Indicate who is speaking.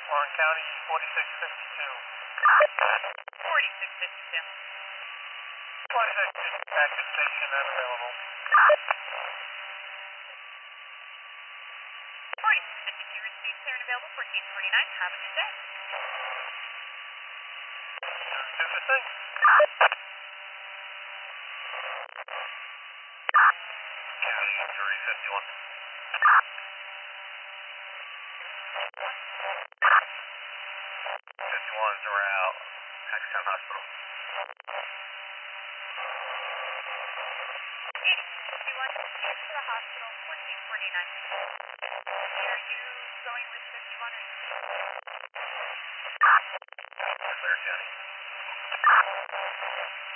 Speaker 1: Warren County, 4652.
Speaker 2: 4652.
Speaker 1: 4652, active station unavailable.
Speaker 2: 4652 received, clear and available, 1449. Have a good day.
Speaker 1: Do the thing. County, 351. 51's around Hackettstown Hospital.
Speaker 2: 81 received to the hospital, 1449. Are you going with 51 or 3?
Speaker 1: Clear County.